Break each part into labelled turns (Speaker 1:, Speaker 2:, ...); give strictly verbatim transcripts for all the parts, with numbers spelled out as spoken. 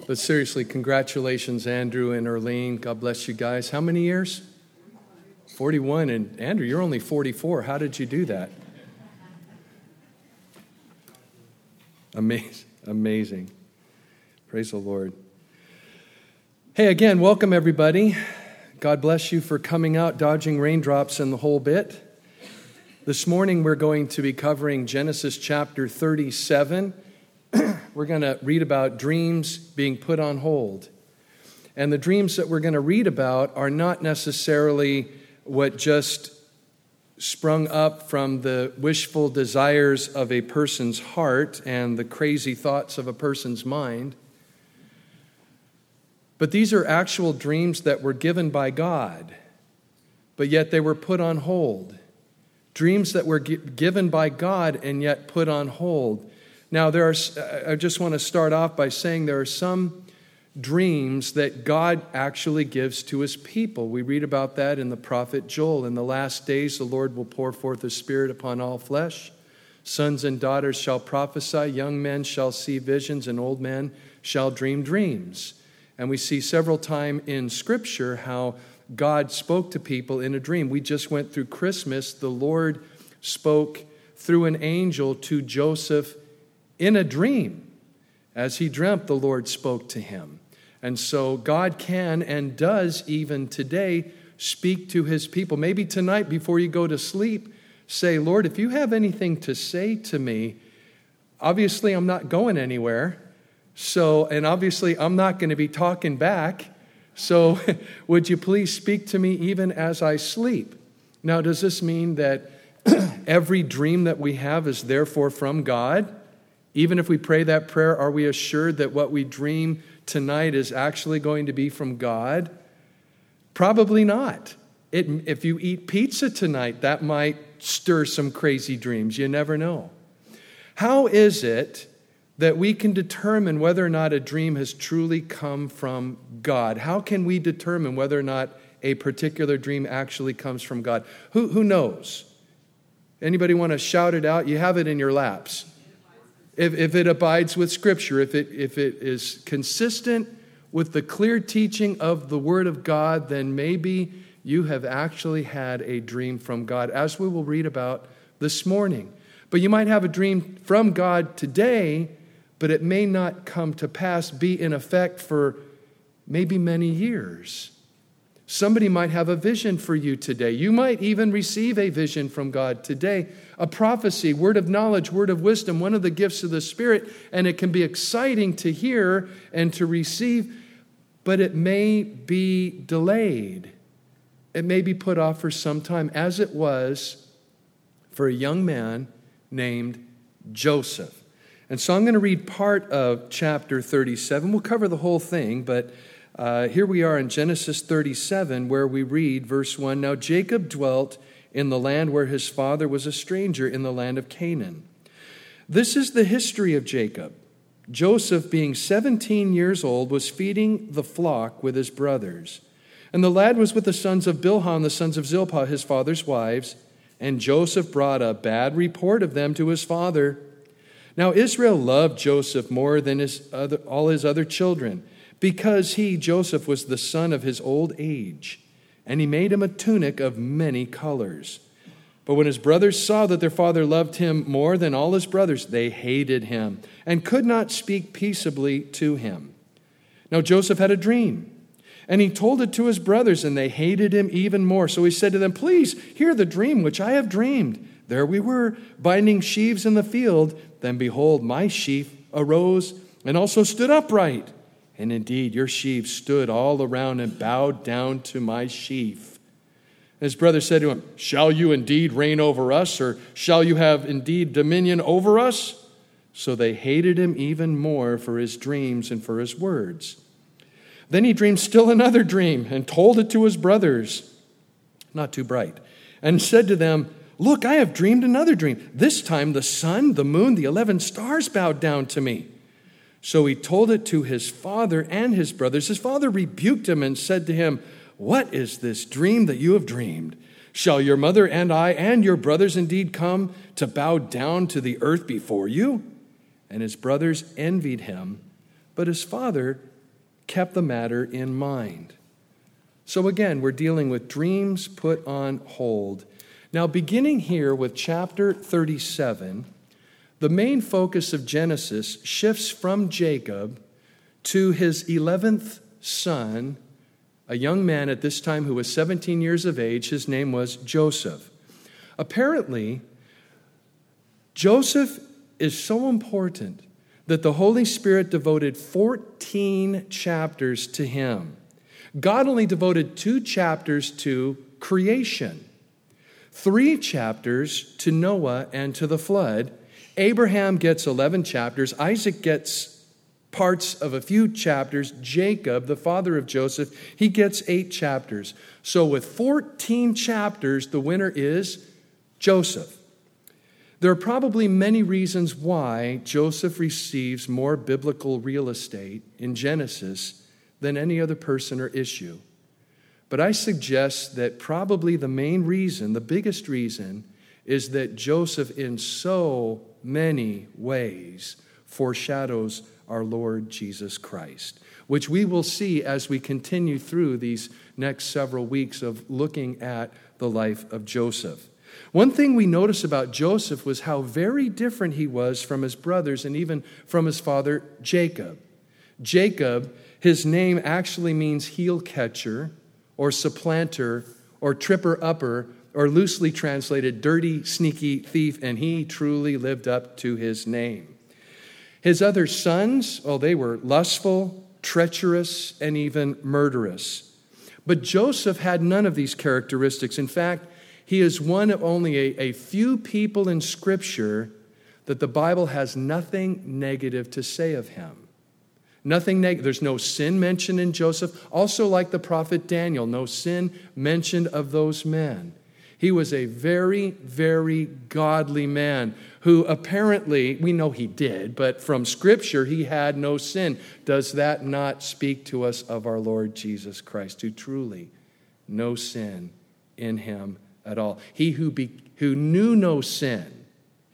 Speaker 1: But seriously, congratulations, Andrew and Erlene. God bless you guys. How many years? forty-one. And Andrew, you're only forty-four. How did you do that? Amazing. Amazing. Praise the Lord. Hey, again, welcome everybody. God bless you for coming out, dodging raindrops and the whole bit. This morning we're going to be covering Genesis chapter thirty-seven. We're going to read about dreams being put on hold. And the dreams that we're going to read about are not necessarily what just sprung up from the wishful desires of a person's heart and the crazy thoughts of a person's mind. But these are actual dreams that were given by God, but yet they were put on hold. Dreams that were gi- given by God and yet put on hold. Now, there are. I just want to start off by saying there are some dreams that God actually gives to his people. We read about that in the prophet Joel. In the last days, the Lord will pour forth his Spirit upon all flesh. Sons and daughters shall prophesy, young men shall see visions, and old men shall dream dreams. And we see several times in Scripture how God spoke to people in a dream. We just went through Christmas. The Lord spoke through an angel to Joseph in a dream. As he dreamt, the Lord spoke to him. And so God can and does even today speak to his people. Maybe tonight before you go to sleep, say, Lord, if you have anything to say to me, obviously I'm not going anywhere. So, and obviously I'm not going to be talking back. So would you please speak to me even as I sleep? Now, does this mean that every dream that we have is therefore from God? Even if we pray that prayer, are we assured that what we dream tonight is actually going to be from God? Probably not. It, if you eat pizza tonight, that might stir some crazy dreams. You never know. How is it that we can determine whether or not a dream has truly come from God? How can we determine whether or not a particular dream actually comes from God? Who, who knows? Anybody want to shout it out? You have it in your laps. If, if it abides with Scripture, if it, if it is consistent with the clear teaching of the Word of God, then maybe you have actually had a dream from God, as we will read about this morning. But you might have a dream from God today, but it may not come to pass, be in effect for maybe many years. Somebody might have a vision for you today. You might even receive a vision from God today, a prophecy, word of knowledge, word of wisdom, one of the gifts of the Spirit, and it can be exciting to hear and to receive, but it may be delayed. It may be put off for some time, as it was for a young man named Joseph. And so I'm going to read part of chapter thirty-seven. We'll cover the whole thing, but uh, here we are in Genesis thirty-seven, where we read verse one. Now Jacob dwelt in the land where his father was a stranger, in the land of Canaan. This is the history of Jacob. Joseph, being seventeen years old, was feeding the flock with his brothers. And the lad was with the sons of Bilhah and the sons of Zilpah, his father's wives. And Joseph brought a bad report of them to his father. Now Israel loved Joseph more than his other, all his other children, because he, Joseph, was the son of his old age. And he made him a tunic of many colors. But when his brothers saw that their father loved him more than all his brothers, they hated him and could not speak peaceably to him. Now Joseph had a dream, and he told it to his brothers, and they hated him even more. So he said to them, please hear the dream which I have dreamed. There we were, binding sheaves in the field. Then behold, my sheaf arose and also stood upright. And indeed, your sheaves stood all around and bowed down to my sheaf. And his brother said to him, shall you indeed reign over us, or shall you have indeed dominion over us? So they hated him even more for his dreams and for his words. Then he dreamed still another dream and told it to his brothers, not too bright, and said to them, look, I have dreamed another dream. This time the sun, the moon, the eleven stars bowed down to me. So he told it to his father and his brothers. His father rebuked him and said to him, what is this dream that you have dreamed? Shall your mother and I and your brothers indeed come to bow down to the earth before you? And his brothers envied him, but his father kept the matter in mind. So again, we're dealing with dreams put on hold. Now, beginning here with chapter thirty-seven, the main focus of Genesis shifts from Jacob to his eleventh son, a young man at this time who was seventeen years of age. His name was Joseph. Apparently, Joseph is so important that the Holy Spirit devoted fourteen chapters to him. God only devoted two chapters to creation, three chapters to Noah and to the flood. Abraham gets eleven chapters. Isaac gets parts of a few chapters. Jacob, the father of Joseph, he gets eight chapters. So with fourteen chapters, the winner is Joseph. There are probably many reasons why Joseph receives more biblical real estate in Genesis than any other person or issue. But I suggest that probably the main reason, the biggest reason, is that Joseph in so many ways foreshadows our Lord Jesus Christ, which we will see as we continue through these next several weeks of looking at the life of Joseph. One thing we notice about Joseph was how very different he was from his brothers and even from his father Jacob. Jacob, his name actually means heel catcher or supplanter or tripper-upper, or loosely translated, dirty, sneaky thief, and he truly lived up to his name. His other sons, well, they were lustful, treacherous, and even murderous. But Joseph had none of these characteristics. In fact, he is one of only a, a few people in Scripture that the Bible has nothing negative to say of him. Nothing negative. There's no sin mentioned in Joseph. Also, like the prophet Daniel, no sin mentioned of those men. He was a very, very godly man who apparently, we know he did, but from Scripture, he had no sin. Does that not speak to us of our Lord Jesus Christ, who truly no sin in him at all? He who, be, who knew no sin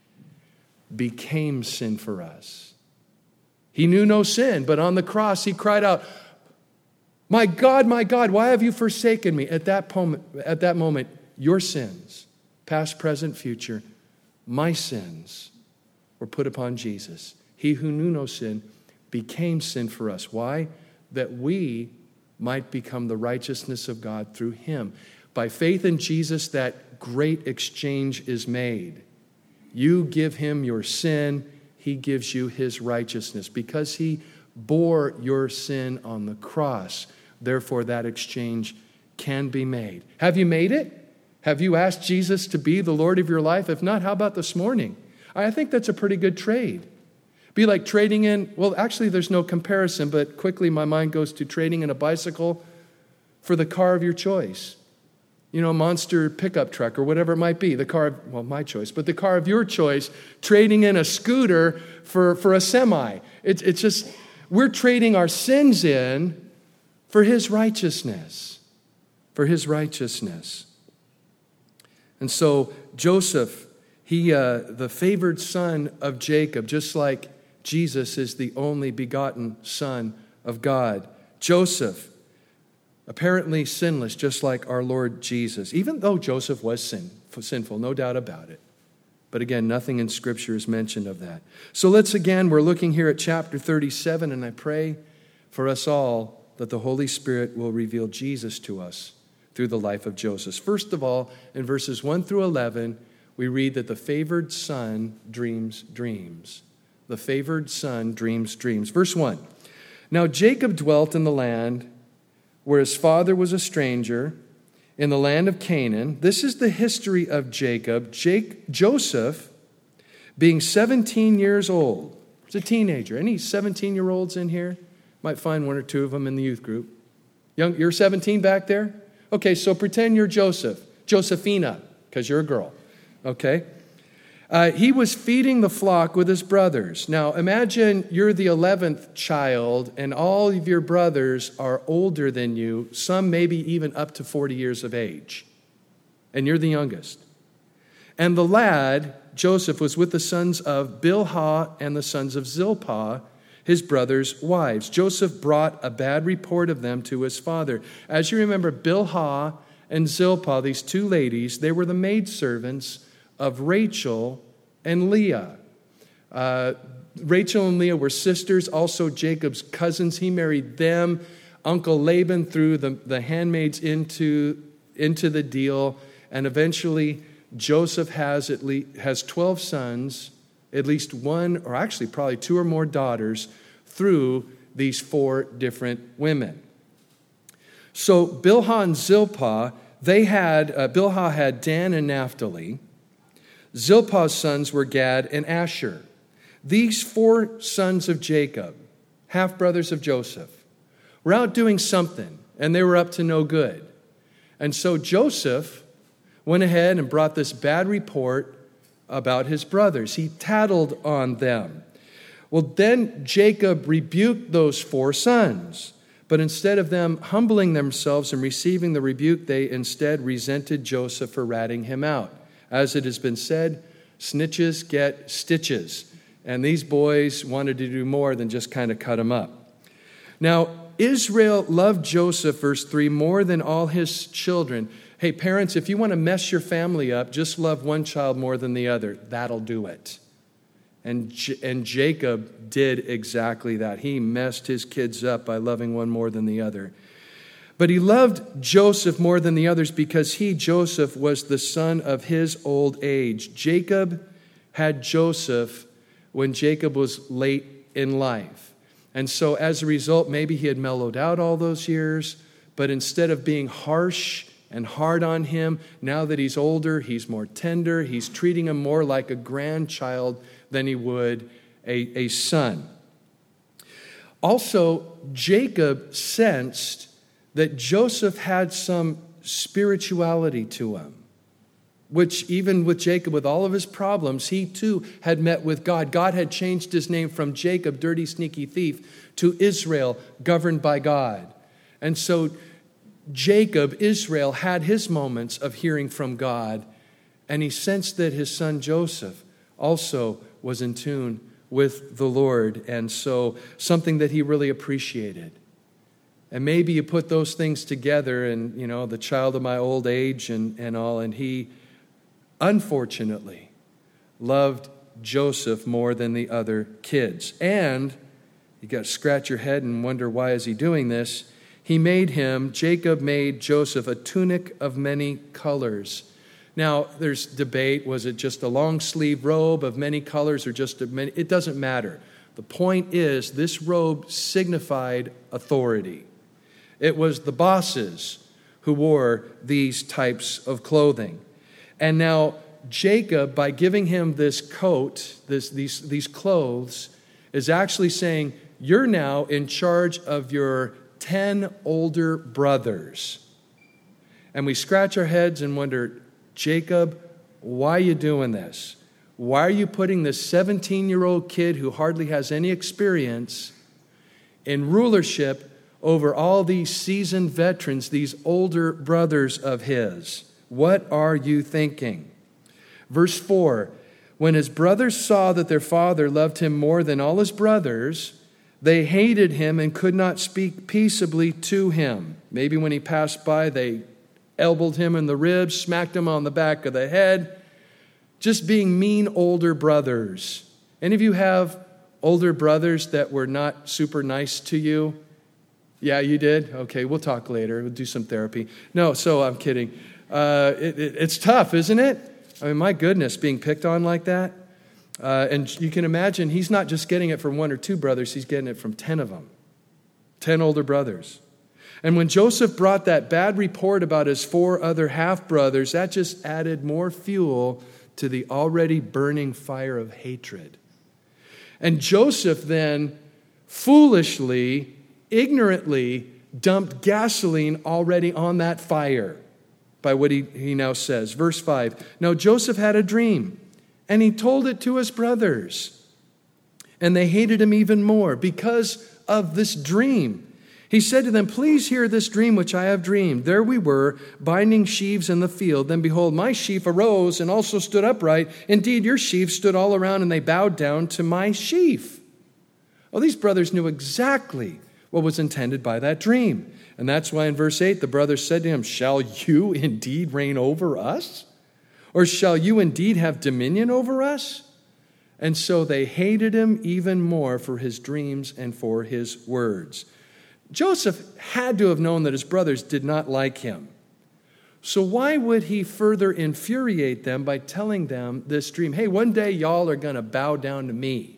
Speaker 1: became sin for us. He knew no sin, but on the cross he cried out, "My God, my God, why have you forsaken me?" At that moment, at that moment, your sins, past, present, future, my sins were put upon Jesus. He who knew no sin became sin for us. Why? That we might become the righteousness of God through him. By faith in Jesus, that great exchange is made. You give him your sin, he gives you his righteousness. Because he bore your sin on the cross, therefore that exchange can be made. Have you made it? Have you asked Jesus to be the Lord of your life? If not, how about this morning? I think that's a pretty good trade. Be like trading in, well, actually there's no comparison, but quickly my mind goes to trading in a bicycle for the car of your choice. You know, monster pickup truck or whatever it might be. The car of, well, my choice, but the car of your choice, trading in a scooter for, for a semi. It's, it's just, we're trading our sins in for his righteousness. For his righteousness. And so Joseph, he, uh, the favored son of Jacob, just like Jesus is the only begotten son of God. Joseph, apparently sinless, just like our Lord Jesus, even though Joseph was sin, sinful, no doubt about it. But again, nothing in Scripture is mentioned of that. So let's again, we're looking here at chapter thirty-seven, and I pray for us all that the Holy Spirit will reveal Jesus to us through the life of Joseph. First of all, in verses one through eleven, we read that the favored son dreams dreams. The favored son dreams dreams. Verse one, now Jacob dwelt in the land where his father was a stranger, in the land of Canaan. This is the history of Jacob. Jake, Joseph, being seventeen years old, he's a teenager. Any seventeen-year-olds in here? Might find one or two of them in the youth group. Young, you're seventeen back there? Okay, so pretend you're Joseph. Josephina, because you're a girl. Okay? Uh, he was feeding the flock with his brothers. Now, imagine you're the eleventh child, and all of your brothers are older than you, some maybe even up to forty years of age. And you're the youngest. And the lad, Joseph, was with the sons of Bilhah and the sons of Zilpah, his brothers' wives. Joseph brought a bad report of them to his father. As you remember, Bilhah and Zilpah, these two ladies, they were the maidservants of Rachel and Leah. Uh, Rachel and Leah were sisters, also Jacob's cousins. He married them. Uncle Laban threw the, the handmaids into, into the deal, and eventually Joseph has at least has twelve sons, at least one, or actually probably two or more daughters, through these four different women. So Bilhah and Zilpah, they had, uh, Bilhah had Dan and Naphtali. Zilpah's sons were Gad and Asher. These four sons of Jacob, half-brothers of Joseph, were out doing something, and they were up to no good. And so Joseph went ahead and brought this bad report about his brothers. He tattled on them. Well, then Jacob rebuked those four sons. But instead of them humbling themselves and receiving the rebuke, they instead resented Joseph for ratting him out. As it has been said, snitches get stitches. And these boys wanted to do more than just kind of cut him up. Now, Israel loved Joseph, verse three, more than all his children. Hey, parents, if you want to mess your family up, just love one child more than the other. That'll do it. And, J- and Jacob did exactly that. He messed his kids up by loving one more than the other. But he loved Joseph more than the others because he, Joseph, was the son of his old age. Jacob had Joseph when Jacob was late in life. And so as a result, maybe he had mellowed out all those years, but instead of being harsh and hard on him, now that he's older, he's more tender. He's treating him more like a grandchild than he would a, a son. Also, Jacob sensed that Joseph had some spirituality to him, which even with Jacob, with all of his problems, he too had met with God. God had changed his name from Jacob, dirty, sneaky thief, to Israel, governed by God. And so Jacob, Israel, had his moments of hearing from God, and he sensed that his son Joseph also was in tune with the Lord, and so something that he really appreciated. And maybe you put those things together and, you know, the child of my old age and, and all, and he, unfortunately, loved Joseph more than the other kids. And you got to scratch your head and wonder, why is he doing this? He made him, Jacob made Joseph a tunic of many colors. Now, there's debate. Was it just a long sleeve robe of many colors or just a many? It doesn't matter. The point is, this robe signified authority. It was the bosses who wore these types of clothing. And now Jacob, by giving him this coat, this, these, these clothes, is actually saying, you're now in charge of your ten older brothers. And we scratch our heads and wonder, Jacob, why are you doing this? Why are you putting this seventeen-year-old kid who hardly has any experience in rulership over all these seasoned veterans, these older brothers of his? What are you thinking? Verse four, when his brothers saw that their father loved him more than all his brothers, they hated him and could not speak peaceably to him. Maybe when he passed by, they elbowed him in the ribs, smacked him on the back of the head, just being mean older brothers. Any of you have older brothers that were not super nice to you? Yeah, you did? Okay, we'll talk later. We'll do some therapy. No, so I'm kidding. Uh, it, it, it's tough, isn't it? I mean, my goodness, being picked on like that. Uh, and you can imagine he's not just getting it from one or two brothers, he's getting it from ten of them. Ten older brothers. And when Joseph brought that bad report about his four other half-brothers, that just added more fuel to the already burning fire of hatred. And Joseph then foolishly, ignorantly dumped gasoline already on that fire by what he, he now says. Verse five, now Joseph had a dream, and he told it to his brothers. And they hated him even more because of this dream. He said to them, please hear this dream which I have dreamed. There we were, binding sheaves in the field. Then behold, my sheaf arose and also stood upright. Indeed, your sheaves stood all around, and they bowed down to my sheaf. Well, these brothers knew exactly what was intended by that dream. And that's why in verse eight, the brothers said to him, "Shall you indeed reign over us? Or shall you indeed have dominion over us?" And so they hated him even more for his dreams and for his words. Joseph had to have known that his brothers did not like him. So why would he further infuriate them by telling them this dream? Hey, one day y'all are going to bow down to me.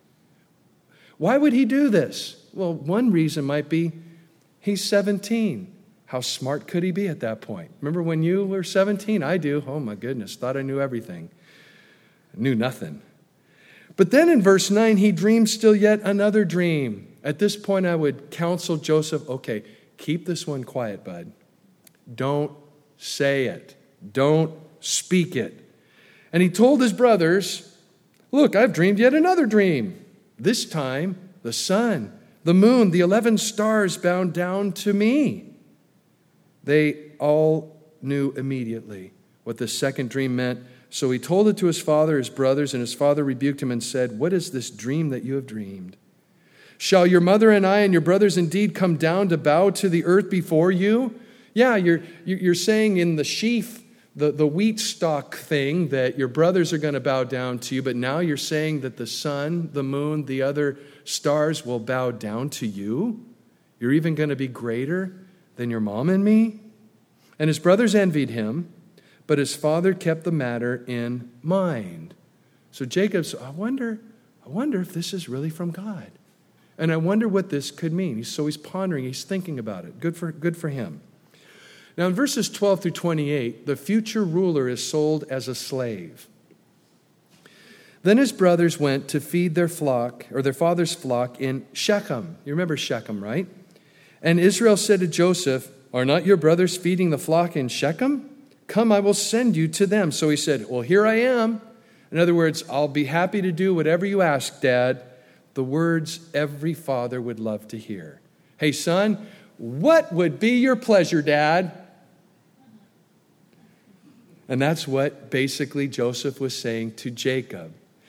Speaker 1: Why would he do this? Well, one reason might be he's seventeen. How smart could he be at that point? Remember when you were seventeen? I do. Oh my goodness, thought I knew everything. I knew nothing. But then in verse nine, he dreams still yet another dream. At this point, I would counsel Joseph, okay, keep this one quiet, bud. Don't say it. Don't speak it. And he told his brothers, look, I've dreamed yet another dream. This time, the sun, the moon, the eleven stars bound down to me. They all knew immediately what the second dream meant. So he told it to his father, his brothers, and his father rebuked him and said, "What is this dream that you have dreamed? Shall your mother and I and your brothers indeed come down to bow to the earth before you?" Yeah, you're, you're saying in the sheaf, the, the wheat stalk thing, that your brothers are going to bow down to you, but now you're saying that the sun, the moon, the other stars will bow down to you? You're even going to be greater than your mom and me? And his brothers envied him, but his father kept the matter in mind. So Jacob said, I wonder, I wonder if this is really from God. And I wonder what this could mean. So he's pondering, he's thinking about it. Good for, good for him. Now in verses twelve through twenty-eight, the future ruler is sold as a slave. Then his brothers went to feed their flock, or their father's flock, in Shechem. You remember Shechem, right? And Israel said to Joseph, "Are not your brothers feeding the flock in Shechem? Come, I will send you to them." So he said, "Well, here I am." In other words, "I'll be happy to do whatever you ask, Dad." The words every father would love to hear. "Hey, son, what would be your pleasure, Dad?" And that's what basically Joseph was saying to Jacob.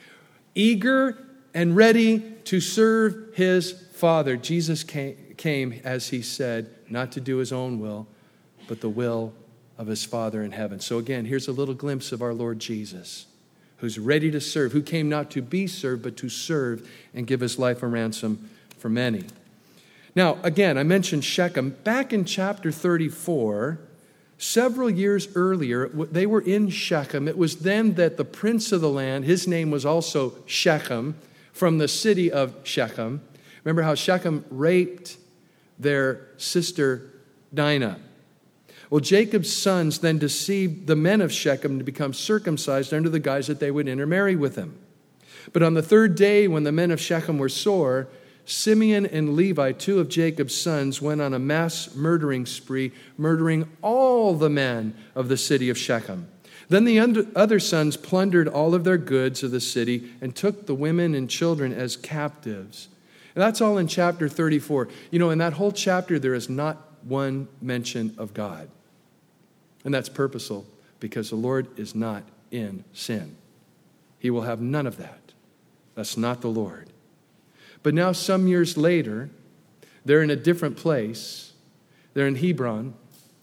Speaker 1: Eager and ready to serve his father, Jesus came, came, as he said, not to do his own will, but the will of his Father in heaven. So again, here's a little glimpse of our Lord Jesus, who's ready to serve, who came not to be served, but to serve and give his life a ransom for many. Now, again, I mentioned Shechem. Back in chapter thirty-four, several years earlier, they were in Shechem. It was then that the prince of the land, his name was also Shechem, from the city of Shechem. Remember how Shechem raped their sister Dinah. Well, Jacob's sons then deceived the men of Shechem to become circumcised under the guise that they would intermarry with him. But on the third day, when the men of Shechem were sore, Simeon and Levi, two of Jacob's sons, went on a mass murdering spree, murdering all the men of the city of Shechem. Then the other sons plundered all of their goods of the city and took the women and children as captives. And that's all in chapter thirty-four. You know, in that whole chapter, there is not one mention of God. And that's purposeful, because the Lord is not in sin. He will have none of that. That's not the Lord. But now some years later, they're in a different place. They're in Hebron.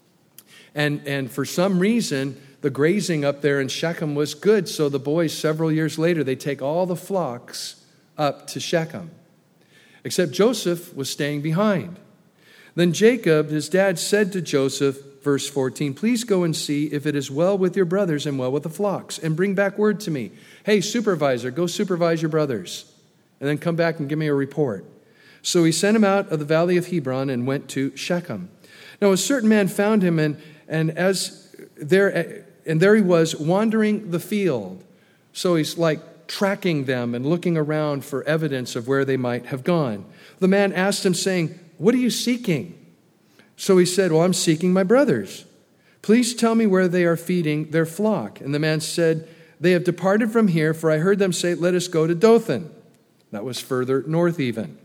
Speaker 1: And, and for some reason, the grazing up there in Shechem was good. So the boys, several years later, they take all the flocks up to Shechem. Except Joseph was staying behind. Then Jacob, his dad, said to Joseph, verse fourteen, "Please go and see if it is well with your brothers and well with the flocks, and bring back word to me. Hey, supervisor, go supervise your brothers, and then come back and give me a report." So he sent him out of the valley of Hebron and went to Shechem. Now a certain man found him, and, and as there and there he was wandering the field. So he's like tracking them and looking around for evidence of where they might have gone. The man asked him, saying, "What are you seeking?" So he said, "Well, I'm seeking my brothers. Please tell me where they are feeding their flock." And the man said, "They have departed from here, for I heard them say, 'Let us go to Dothan.'" That was further north even.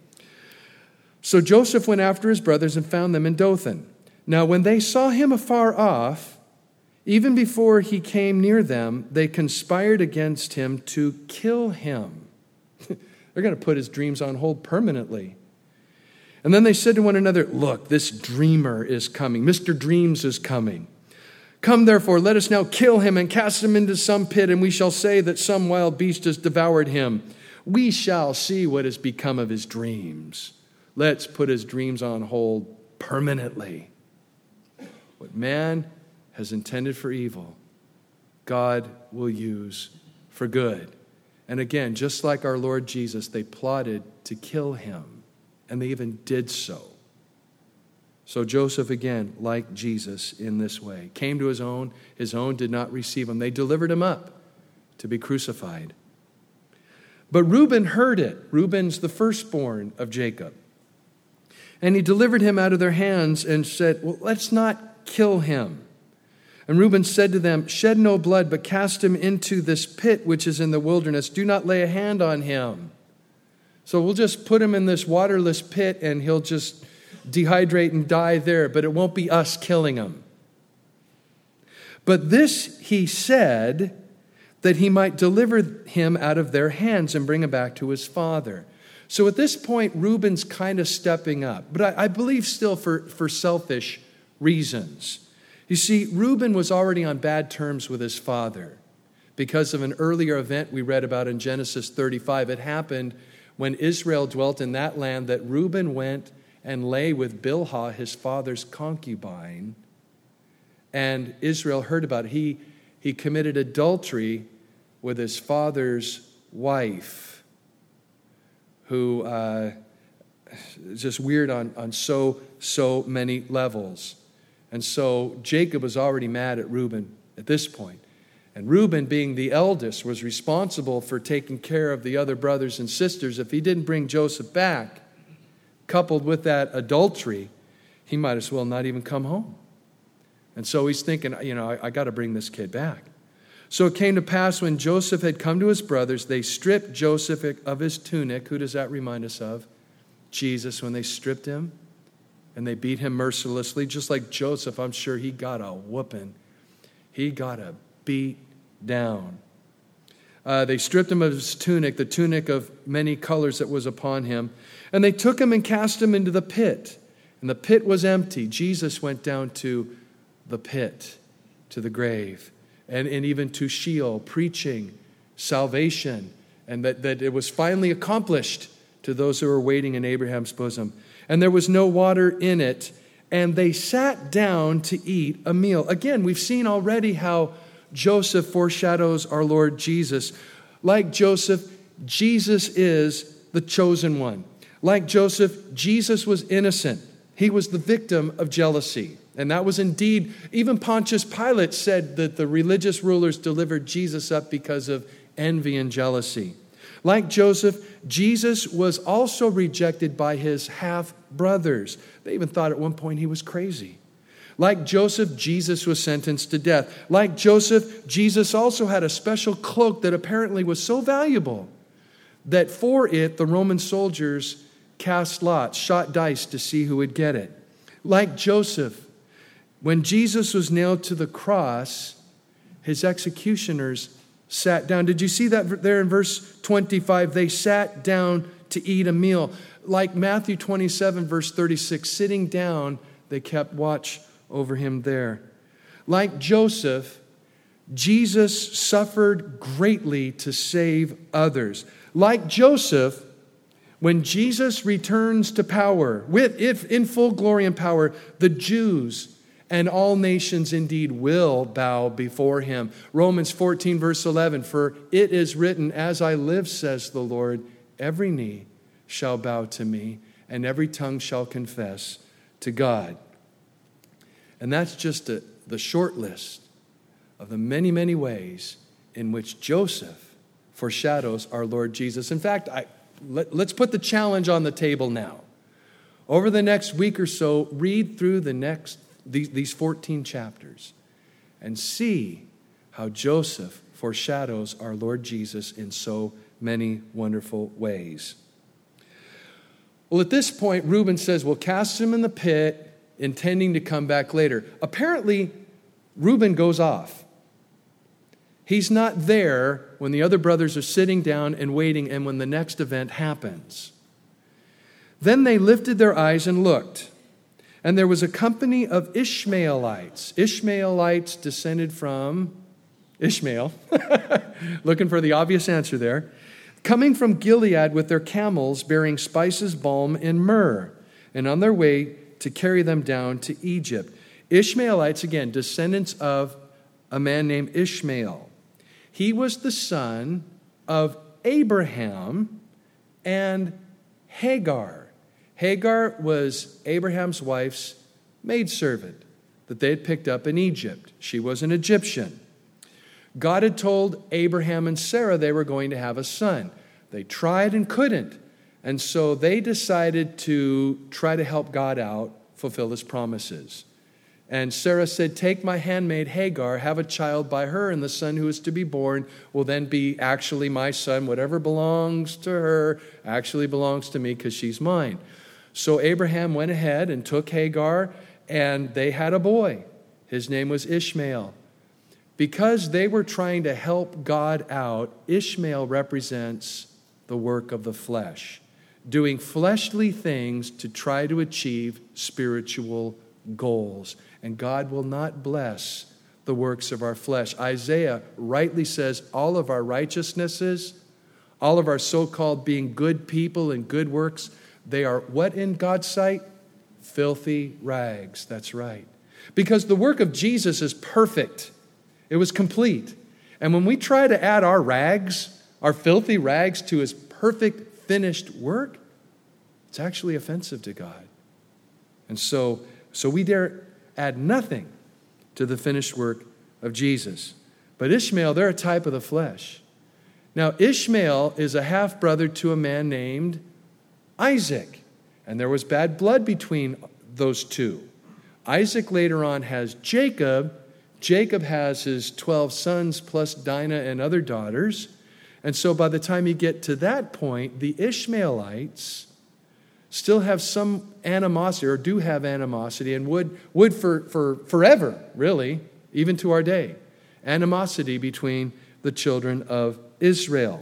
Speaker 1: So Joseph went after his brothers and found them in Dothan. Now when they saw him afar off, even before he came near them, they conspired against him to kill him. They're going to put his dreams on hold permanently. And then they said to one another, look, this dreamer is coming. Mister Dreams is coming. Come, therefore, let us now kill him and cast him into some pit, and we shall say that some wild beast has devoured him. We shall see what has become of his dreams. Let's put his dreams on hold permanently. What man has intended for evil, God will use for good. And again, just like our Lord Jesus, they plotted to kill him, and they even did so. So Joseph, again, like Jesus in this way, came to his own. His own did not receive him. They delivered him up to be crucified. But Reuben heard it. Reuben's the firstborn of Jacob. And he delivered him out of their hands and said, well, let's not kill him. And Reuben said to them, shed no blood, but cast him into this pit which is in the wilderness. Do not lay a hand on him. So we'll just put him in this waterless pit and he'll just dehydrate and die there, but it won't be us killing him. But this he said that he might deliver him out of their hands and bring him back to his father. So at this point, Reuben's kind of stepping up, but I, I believe still for, for selfish reasons. You see, Reuben was already on bad terms with his father because of an earlier event we read about in Genesis thirty-five. It happened when Israel dwelt in that land that Reuben went and lay with Bilhah, his father's concubine, and Israel heard about it. He, he committed adultery with his father's wife, who uh, is just weird on, on so, so many levels. And so Jacob was already mad at Reuben at this point. And Reuben, being the eldest, was responsible for taking care of the other brothers and sisters. If he didn't bring Joseph back, coupled with that adultery, he might as well not even come home. And so he's thinking, you know, I, I got to bring this kid back. So it came to pass when Joseph had come to his brothers, they stripped Joseph of his tunic. Who does that remind us of? Jesus, when they stripped him and they beat him mercilessly, just like Joseph, I'm sure he got a whooping. He got a beat down. Uh, they stripped him of his tunic, the tunic of many colors that was upon him. And they took him and cast him into the pit. And the pit was empty. Jesus went down to the pit, to the grave, and, and even to Sheol, preaching salvation, and that, that it was finally accomplished to those who were waiting in Abraham's bosom. And there was no water in it, and they sat down to eat a meal. Again, we've seen already how Joseph foreshadows our Lord Jesus. Like Joseph, Jesus is the chosen one. Like Joseph, Jesus was innocent. He was the victim of jealousy. And that was indeed, even Pontius Pilate said that the religious rulers delivered Jesus up because of envy and jealousy. Like Joseph, Jesus was also rejected by his half-brothers. They even thought at one point he was crazy. Like Joseph, Jesus was sentenced to death. Like Joseph, Jesus also had a special cloak that apparently was so valuable that for it, the Roman soldiers cast lots, shot dice to see who would get it. Like Joseph, when Jesus was nailed to the cross, his executioners sat down. Did you see that there in verse twenty-five? They sat down to eat a meal. Like Matthew twenty-seven, verse thirty-six, sitting down, they kept watch over him there. Like Joseph, Jesus suffered greatly to save others. Like Joseph, when Jesus returns to power, with if in full glory and power, the Jews and all nations indeed will bow before him. Romans fourteen, verse eleven, for it is written, as I live, says the Lord, every knee shall bow to me, and every tongue shall confess to God. And that's just a, the short list of the many, many ways in which Joseph foreshadows our Lord Jesus. In fact, I, let, let's put the challenge on the table now. Over the next week or so, read through the next these, these fourteen chapters and see how Joseph foreshadows our Lord Jesus in so many wonderful ways. Well, at this point, Reuben says, we'll cast him in the pit, intending to come back later. Apparently, Reuben goes off. He's not there when the other brothers are sitting down and waiting and when the next event happens. Then they lifted their eyes and looked, and there was a company of Ishmaelites. Ishmaelites descended from Ishmael. Looking for the obvious answer there. Coming from Gilead with their camels bearing spices, balm, and myrrh, and on their way to carry them down to Egypt. Ishmaelites, again, descendants of a man named Ishmael. He was the son of Abraham and Hagar. Hagar was Abraham's wife's maidservant that they had picked up in Egypt. She was an Egyptian. God had told Abraham and Sarah they were going to have a son. They tried and couldn't. And so they decided to try to help God out, fulfill his promises. And Sarah said, take my handmaid Hagar, have a child by her, and the son who is to be born will then be actually my son. Whatever belongs to her actually belongs to me because she's mine. So Abraham went ahead and took Hagar, and they had a boy. His name was Ishmael. Because they were trying to help God out, Ishmael represents the work of the flesh, doing fleshly things to try to achieve spiritual goals. And God will not bless the works of our flesh. Isaiah rightly says all of our righteousnesses, all of our so-called being good people and good works, they are what in God's sight? Filthy rags. That's right. Because the work of Jesus is perfect. It was complete. And when we try to add our rags, our filthy rags, to his perfect finished work, it's actually offensive to God. And so, so we dare add nothing to the finished work of Jesus. But Ishmael, they're a type of the flesh. Now, Ishmael is a half-brother to a man named Isaac. And there was bad blood between those two. Isaac later on has Jacob. Jacob has his twelve sons plus Dinah and other daughters. And so by the time you get to that point, the Ishmaelites still have some animosity, or do have animosity, and would, would for, for forever, really, even to our day, animosity between the children of Israel.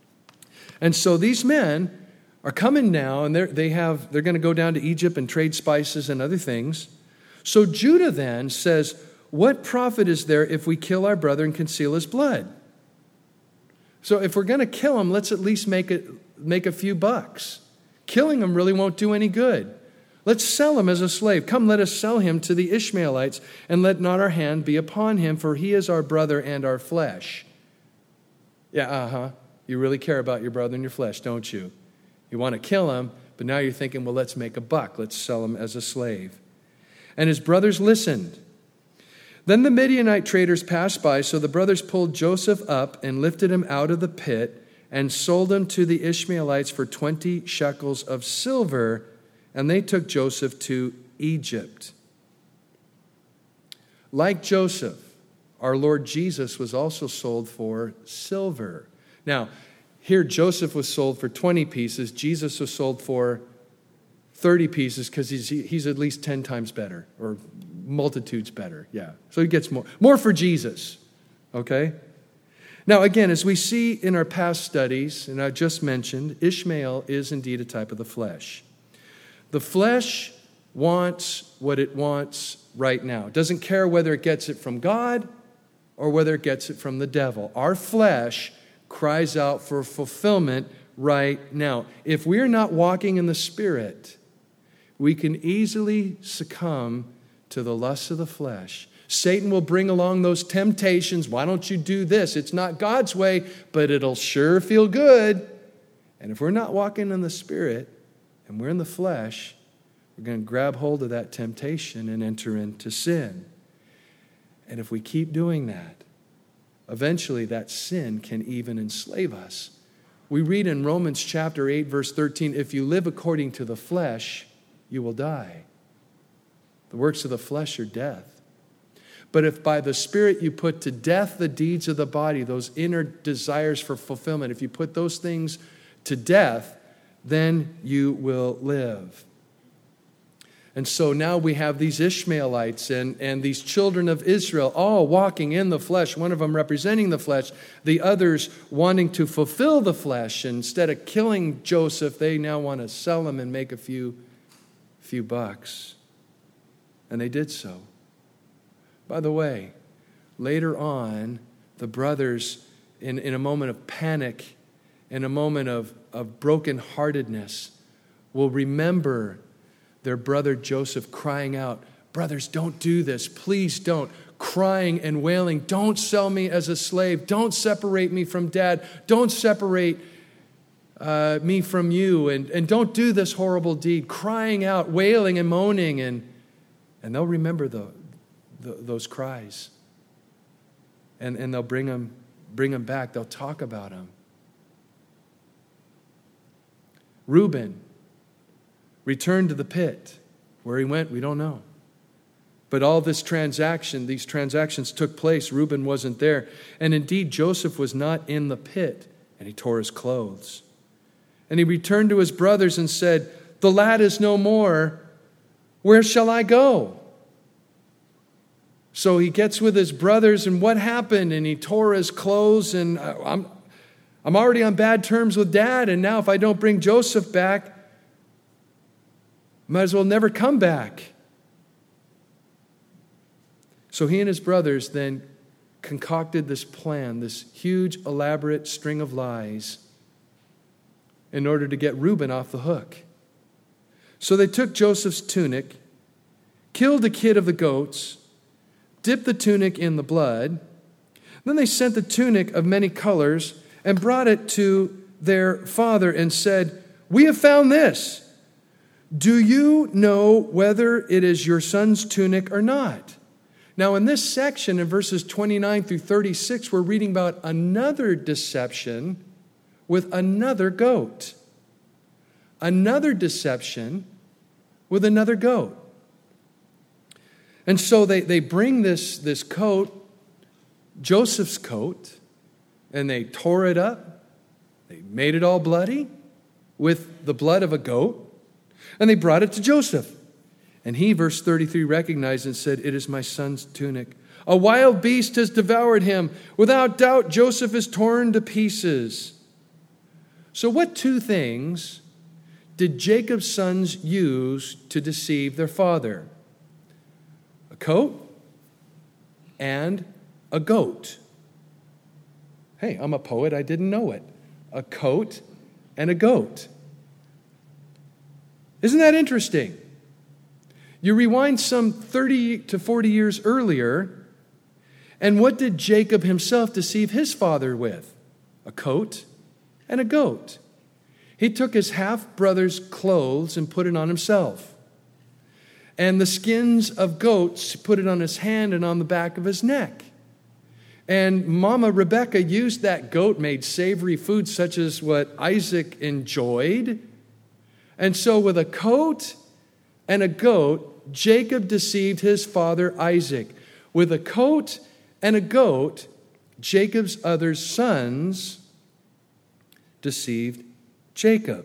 Speaker 1: And so these men are coming now, and they're, they have, they're going to go down to Egypt and trade spices and other things. So Judah then says, what profit is there if we kill our brother and conceal his blood? So if we're going to kill him, let's at least make it, make a few bucks. Killing him really won't do any good. Let's sell him as a slave. Come, let us sell him to the Ishmaelites, and let not our hand be upon him, for he is our brother and our flesh. Yeah, uh-huh. You really care about your brother and your flesh, don't you? You want to kill him, but now you're thinking, well, let's make a buck. Let's sell him as a slave. And his brothers listened. Then the Midianite traders passed by, so the brothers pulled Joseph up and lifted him out of the pit and sold him to the Ishmaelites for twenty shekels of silver, and they took Joseph to Egypt. Like Joseph, our Lord Jesus was also sold for silver. Now, here Joseph was sold for twenty pieces. Jesus was sold for thirty pieces because he's, he's at least ten times better, or multitudes better. Yeah, so he gets more. More for Jesus, okay? Now, again, as we see in our past studies, and I just mentioned, Ishmael is indeed a type of the flesh. The flesh wants what it wants right now. It doesn't care whether it gets it from God or whether it gets it from the devil. Our flesh cries out for fulfillment right now. If we're not walking in the Spirit, we can easily succumb to the lusts of the flesh. Satan will bring along those temptations. Why don't you do this? It's not God's way, but it'll sure feel good. And if we're not walking in the Spirit and we're in the flesh, we're going to grab hold of that temptation and enter into sin. And if we keep doing that, eventually that sin can even enslave us. We read in Romans chapter eight, verse thirteen, if you live according to the flesh, you will die. The works of the flesh are death. But if by the Spirit you put to death the deeds of the body, those inner desires for fulfillment, if you put those things to death, then you will live. And so now we have these Ishmaelites and, and these children of Israel all walking in the flesh, one of them representing the flesh, the others wanting to fulfill the flesh. And instead of killing Joseph, they now want to sell him and make a few, few bucks. And they did so. By the way, later on, the brothers, in, in a moment of panic, in a moment of, of brokenheartedness, will remember their brother Joseph crying out, "Brothers, don't do this. Please don't." Crying and wailing, "Don't sell me as a slave. Don't separate me from Dad. Don't separate uh, me from you. And, and don't do this horrible deed." Crying out, wailing and moaning. And, and they'll remember the, the, those cries. And, and they'll bring them, bring them back. They'll talk about them. Reuben returned to the pit. Where he went, we don't know. But all this transaction, these transactions took place. Reuben wasn't there. And indeed, Joseph was not in the pit. And he tore his clothes. And he returned to his brothers and said, "The lad is no more. Where shall I go?" So he gets with his brothers, and what happened? And he tore his clothes, and I'm, I'm already on bad terms with Dad, and now if I don't bring Joseph back, might as well never come back. So he and his brothers then concocted this plan, this huge, elaborate string of lies in order to get Reuben off the hook. So they took Joseph's tunic, killed a kid of the goats, dipped the tunic in the blood. Then they sent the tunic of many colors and brought it to their father and said, "We have found this. Do you know whether it is your son's tunic or not?" Now, in this section, in verses twenty-nine through thirty-six, we're reading about another deception with another goat. Another deception with another goat. And so they, they bring this, this coat, Joseph's coat, and they tore it up. They made it all bloody with the blood of a goat. And they brought it to Joseph. And he, verse thirty-three, recognized and said, "It is my son's tunic. A wild beast has devoured him. Without doubt, Joseph is torn to pieces." So what two things did Jacob's sons use to deceive their father? A coat and a goat. Hey, I'm a poet. I didn't know it. A coat and a goat. Isn't that interesting? You rewind some thirty to forty years earlier, and what did Jacob himself deceive his father with? A coat and a goat. He took his half-brother's clothes and put it on himself. And the skins of goats, put it on his hand and on the back of his neck. And Mama Rebecca used that goat, made savory food such as what Isaac enjoyed. And so with a coat and a goat, Jacob deceived his father Isaac. With a coat and a goat, Jacob's other sons deceived Jacob.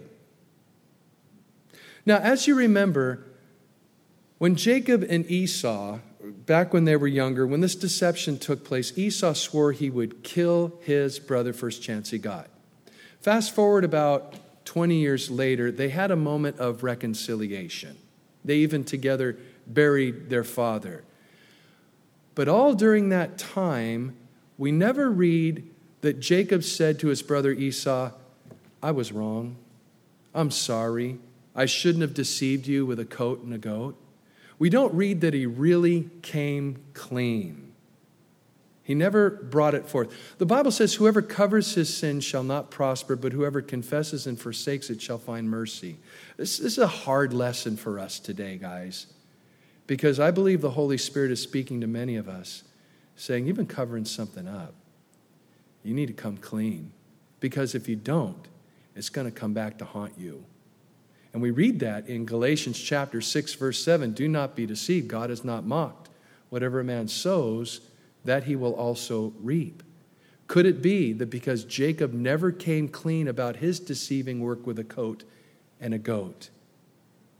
Speaker 1: Now, as you remember, when Jacob and Esau, back when they were younger, when this deception took place, Esau swore he would kill his brother first chance he got. Fast forward about twenty years later, they had a moment of reconciliation. They even together buried their father. But all during that time, we never read that Jacob said to his brother Esau, "I was wrong. I'm sorry. I shouldn't have deceived you with a coat and a goat." We don't read that he really came clean. He never brought it forth. The Bible says, "Whoever covers his sin shall not prosper, but whoever confesses and forsakes it shall find mercy." This, this is a hard lesson for us today, guys, because I believe the Holy Spirit is speaking to many of us, saying, "You've been covering something up. You need to come clean, because if you don't, it's going to come back to haunt you." And we read that in Galatians chapter six, verse seven, "Do not be deceived. God is not mocked. Whatever a man sows, that he will also reap." Could it be that because Jacob never came clean about his deceiving work with a coat and a goat,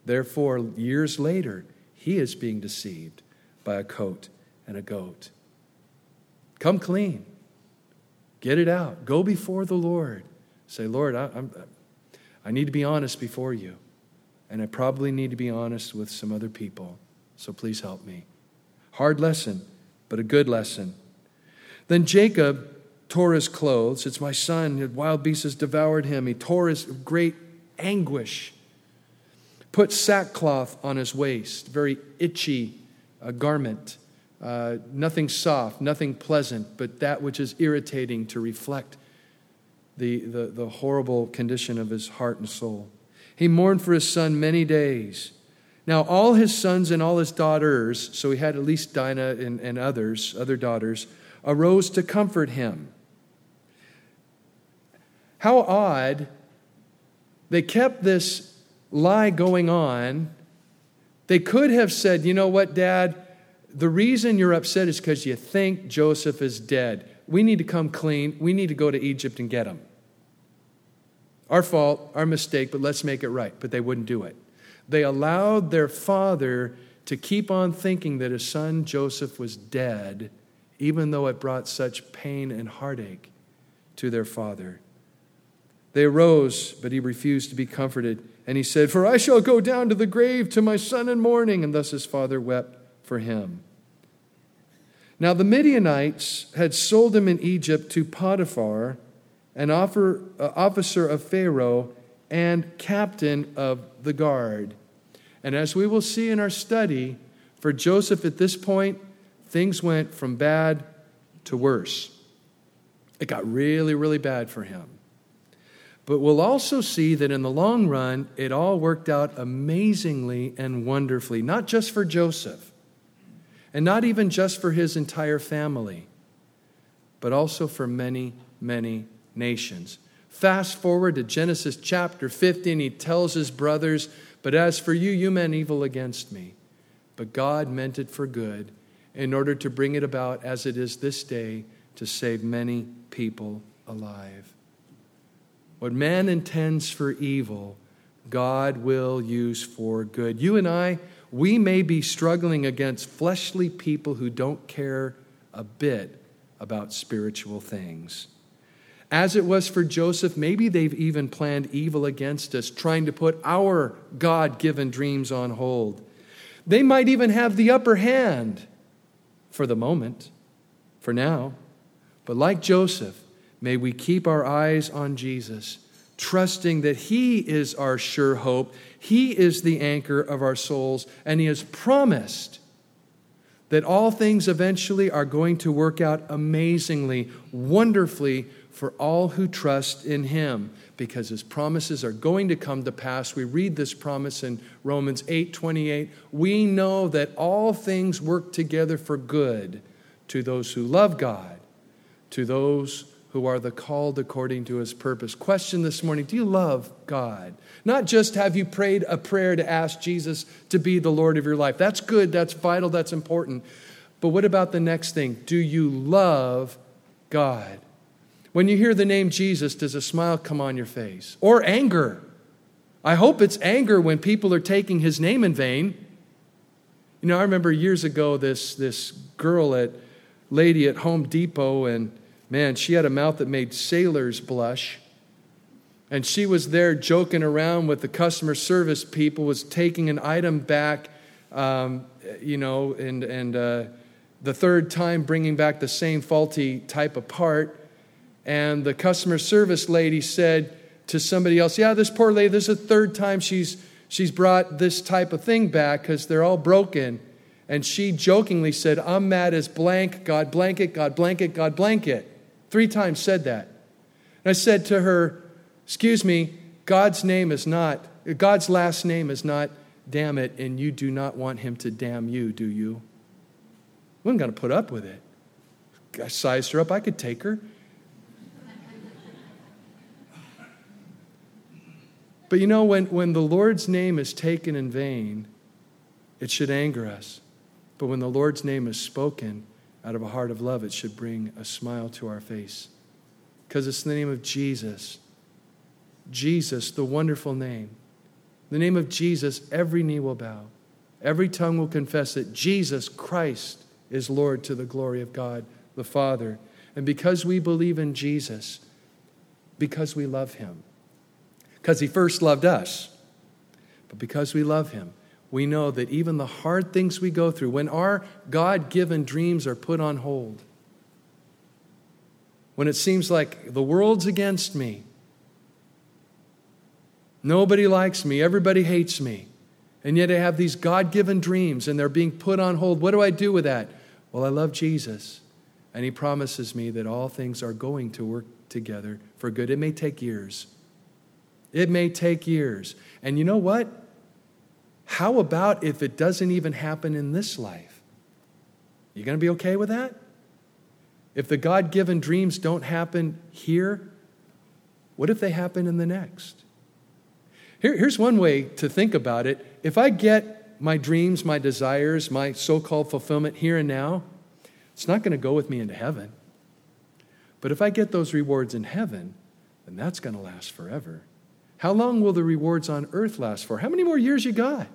Speaker 1: Therefore, years later, he is being deceived by a coat and a goat. Come clean. Get it out. Go before the Lord. Say, Lord, I, I'm, I need to be honest before you. And I probably need to be honest with some other people. So please help me. Hard lesson, but a good lesson. Then Jacob tore his clothes. It's my son. Wild beasts has devoured him. He tore his great anguish. Put sackcloth on his waist. Very itchy uh, garment. Uh, nothing soft, nothing pleasant, but that which is irritating to reflect the, the, the horrible condition of his heart and soul. He mourned for his son many days. Now all his sons and all his daughters, so he had at least Dinah and, and others, other daughters, arose to comfort him. How odd. They kept this lie going on. They could have said, you know what, Dad? The reason you're upset is because you think Joseph is dead. We need to come clean. We need to go to Egypt and get him. Our fault, our mistake, but let's make it right. But they wouldn't do it. They allowed their father to keep on thinking that his son Joseph was dead, even though it brought such pain and heartache to their father. They arose, but he refused to be comforted. And he said, for I shall go down to the grave to my son in mourning. And thus his father wept for him. Now the Midianites had sold him in Egypt to Potiphar, an offer, uh, officer of Pharaoh and captain of the guard. And as we will see in our study, for Joseph at this point, things went from bad to worse. It got really, really bad for him. But we'll also see that in the long run, it all worked out amazingly and wonderfully, not just for Joseph, and not even just for his entire family, but also for many, many nations. Fast forward to Genesis chapter fifty, and he tells his brothers, but as for you, you meant evil against me. But God meant it for good, in order to bring it about as it is this day, to save many people alive. What man intends for evil, God will use for good. You and I, we may be struggling against fleshly people who don't care a bit about spiritual things. As it was for Joseph, maybe they've even planned evil against us, trying to put our God-given dreams on hold. They might even have the upper hand for the moment, for now. But like Joseph, may we keep our eyes on Jesus, trusting that He is our sure hope. He is the anchor of our souls, and He has promised that all things eventually are going to work out amazingly, wonderfully for all who trust in Him, because His promises are going to come to pass. We read this promise in Romans eight twenty-eight. We know that all things work together for good to those who love God, to those who are the called according to His purpose. Question this morning, do you love God? Not just have you prayed a prayer to ask Jesus to be the Lord of your life. That's good, that's vital, that's important. But what about the next thing? Do you love God? When you hear the name Jesus, does a smile come on your face? Or anger? I hope it's anger when people are taking His name in vain. You know, I remember years ago this, this girl at lady at Home Depot, and man, she had a mouth that made sailors blush. And she was there joking around with the customer service people, was taking an item back, um, you know, and, and uh, the third time bringing back the same faulty type of part. And the customer service lady said to somebody else, yeah, this poor lady, this is the third time she's she's brought this type of thing back because they're all broken. And she jokingly said, I'm mad as blank, God blanket, God blanket, God blanket. Three times said that. And I said to her, excuse me, God's name is not, God's last name is not damn it, and you do not want Him to damn you, do you? We ain't going to put up with it. I sized her up. I could take her. But you know, when, when the Lord's name is taken in vain, it should anger us. But when the Lord's name is spoken out of a heart of love, it should bring a smile to our face. Because it's the name of Jesus. Jesus, the wonderful name. In the name of Jesus, every knee will bow. Every tongue will confess that Jesus Christ is Lord to the glory of God the Father. And because we believe in Jesus, because we love him, because he first loved us, but because we love him, we know that even the hard things we go through, when our God-given dreams are put on hold, when it seems like the world's against me, nobody likes me, everybody hates me, and yet I have these God-given dreams and they're being put on hold. What do I do with that? Well, I love Jesus, and he promises me that all things are going to work together for good. It may take years. It may take years. And you know what? How about if it doesn't even happen in this life? You going to be okay with that? If the God-given dreams don't happen here, what if they happen in the next? Here, here's one way to think about it. If I get my dreams, my desires, my so-called fulfillment here and now, it's not going to go with me into heaven. But if I get those rewards in heaven, then that's going to last forever. How long will the rewards on earth last for? How many more years you got?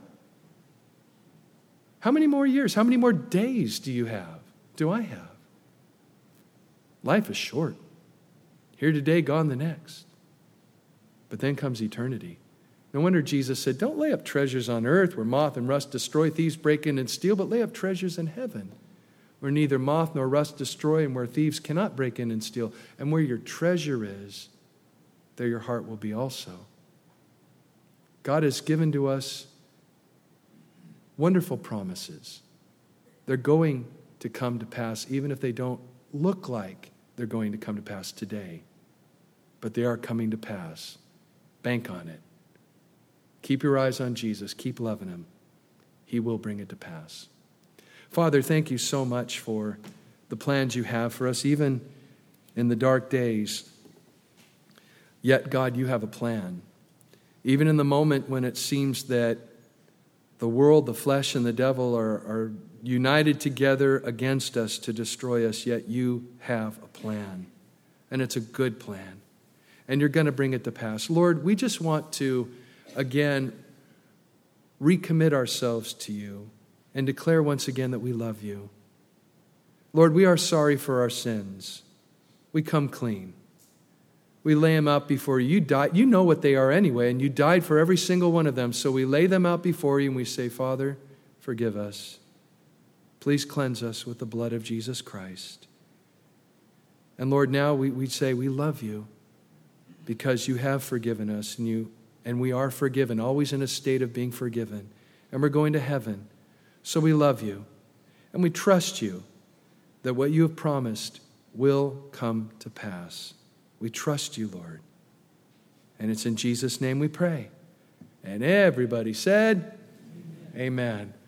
Speaker 1: How many more years? How many more days do you have? Do I have? Life is short. Here today, gone the next. But then comes eternity. No wonder Jesus said, don't lay up treasures on earth where moth and rust destroy, thieves break in and steal, but lay up treasures in heaven where neither moth nor rust destroy and where thieves cannot break in and steal. And where your treasure is, there your heart will be also. God has given to us wonderful promises. They're going to come to pass, even if they don't look like they're going to come to pass today. But they are coming to pass. Bank on it. Keep your eyes on Jesus. Keep loving him. He will bring it to pass. Father, thank you so much for the plans you have for us, even in the dark days. Yet, God, you have a plan. Even in the moment when it seems that the world, the flesh, and the devil are, are united together against us to destroy us, yet you have a plan. And it's a good plan. And you're going to bring it to pass. Lord, we just want to, again, recommit ourselves to you and declare once again that we love you. Lord, we are sorry for our sins. We come clean. We lay them out before you. You died. You know what they are anyway, and you died for every single one of them. So we lay them out before you and we say, Father, forgive us. Please cleanse us with the blood of Jesus Christ. And Lord, now we, we say we love you because you have forgiven us and you and we are forgiven, always in a state of being forgiven. And we're going to heaven. So we love you and we trust you that what you have promised will come to pass. We trust you, Lord. And it's in Jesus' name we pray. And everybody said, amen. Amen.